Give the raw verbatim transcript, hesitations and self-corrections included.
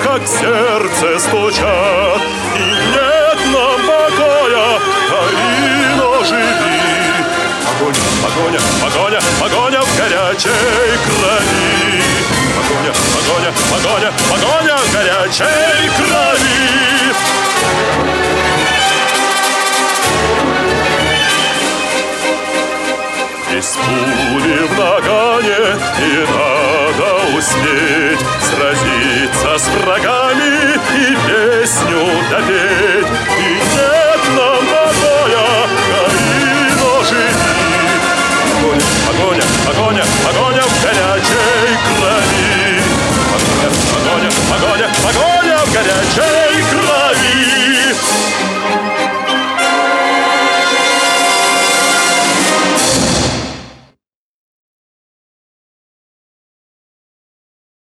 как сердце стучат. И нет нам покоя, Карино, живи. Погоня, погоня, погоня, погоня в горячей крови. Погоня, погоня, погоня, погоня в горячей крови. Есть пули в нагане, и надо успеть сразиться с врагами и песню допеть. И